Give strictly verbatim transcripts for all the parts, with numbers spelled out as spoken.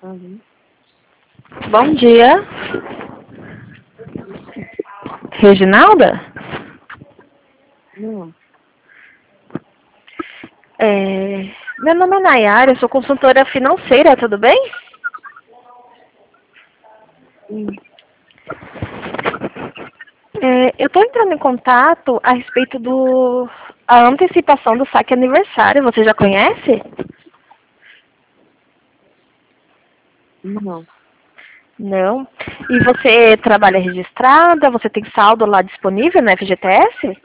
Uhum. Bom dia. Reginalda? Não. É, meu nome é Nayara, eu sou consultora financeira, tudo bem? Sim. É, eu estou entrando em contato a respeito do a antecipação do saque aniversário. Você já conhece? Não. Não. E você trabalha registrada? Você tem saldo lá disponível no F G T S?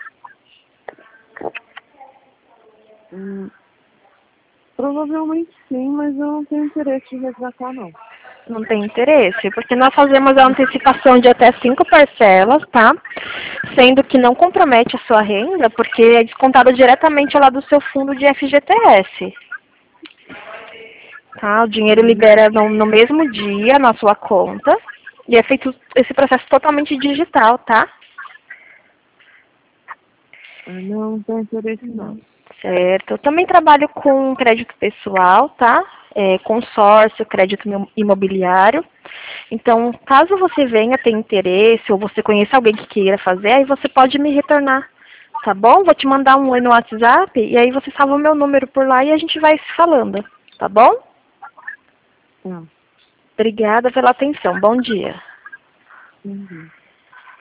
Hum, provavelmente sim, mas eu não tenho interesse em resgatar, não. Não tem interesse? Porque nós fazemos a antecipação de até cinco parcelas, tá? Sendo que não compromete a sua renda, porque é descontado diretamente lá do seu fundo de F G T S. Tá? O dinheiro Hum, libera no, no mesmo dia na sua conta e é feito esse processo totalmente digital, tá? ah, não, não tenho interesse, não. Hum, Certo. Eu também trabalho com crédito pessoal, tá? É, consórcio, crédito imo- imobiliário. Então, caso você venha ter interesse ou você conheça alguém que queira fazer, aí você pode me retornar, tá bom? Vou te mandar um oi no WhatsApp e aí você salva o meu número por lá e a gente vai se falando, tá bom? Tá. Obrigada pela atenção. Bom dia. Entendi.